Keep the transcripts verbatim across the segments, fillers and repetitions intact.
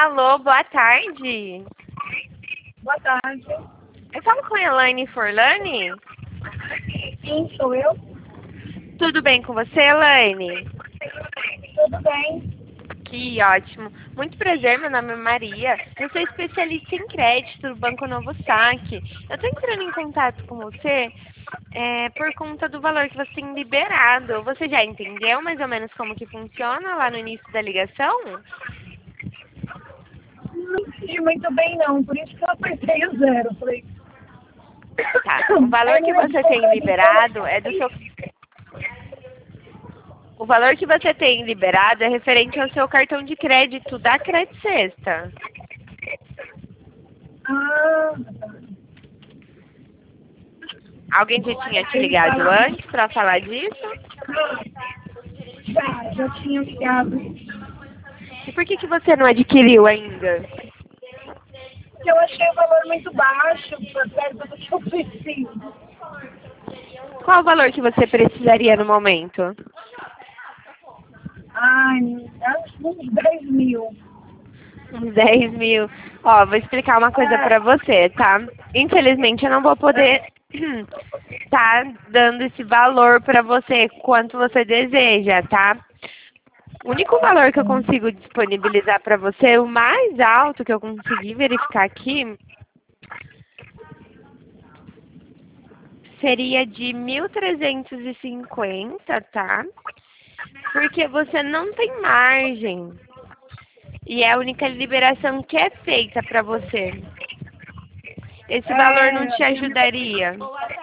Alô, boa tarde. Boa tarde. Eu falo com a Elaine Forlani? Sim, sou eu. Tudo bem com você, Elaine? Tudo bem? Que ótimo. Muito prazer, meu nome é Maria. Eu sou especialista em crédito do Banco Novo Saque. Eu estou entrando em contato com você é, por conta do valor que você tem liberado. Você já entendeu mais ou menos como que funciona lá no início da ligação? Não entendi muito bem, não. Por isso que eu apertei o zero. Falei... Tá. O valor que você tem liberado é do seu... O valor que você tem liberado é referente ao seu cartão de crédito da Credit Sexta. Ah, Alguém já tinha te ligado antes para falar disso? já, já tinha ligado. E por que, que você não adquiriu ainda? Eu achei o valor muito baixo, por perto do que eu preciso. Qual o valor que você precisaria no momento? Ai, acho uns dez mil. Uns dez mil. Ó, vou explicar uma coisa pra você, tá? Infelizmente eu não vou poder tá dando esse valor pra você quanto você deseja, tá? O único valor que eu consigo disponibilizar pra você, o mais alto que eu consegui verificar aqui, seria de mil trezentos e cinquenta, tá? Porque você não tem margem. E é a única liberação que é feita para você. Esse valor não É, te ajudaria?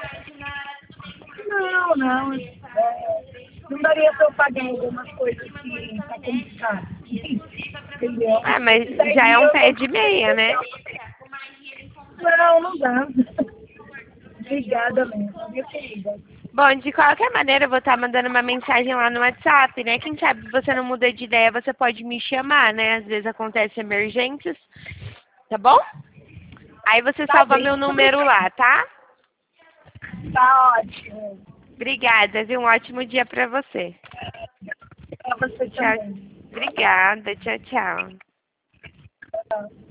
não, não. É, não daria para eu pagar algumas coisas que tá complicado. Entendeu? Ah, mas dez já é um mil pé eu de meia, né? Não, não dá. Obrigada mesmo, minha querida. Bom, de qualquer maneira, eu vou estar mandando uma mensagem lá no WhatsApp, né? Quem sabe você não muda de ideia, você pode me chamar, né? Às vezes acontecem emergências, tá bom? Aí você Tá salva bem, meu muito número obrigada. lá, tá? Tá ótimo. Obrigada, viu? Um ótimo dia pra você. Pra você Tchau. também. Obrigada, tchau, tchau. Tchau.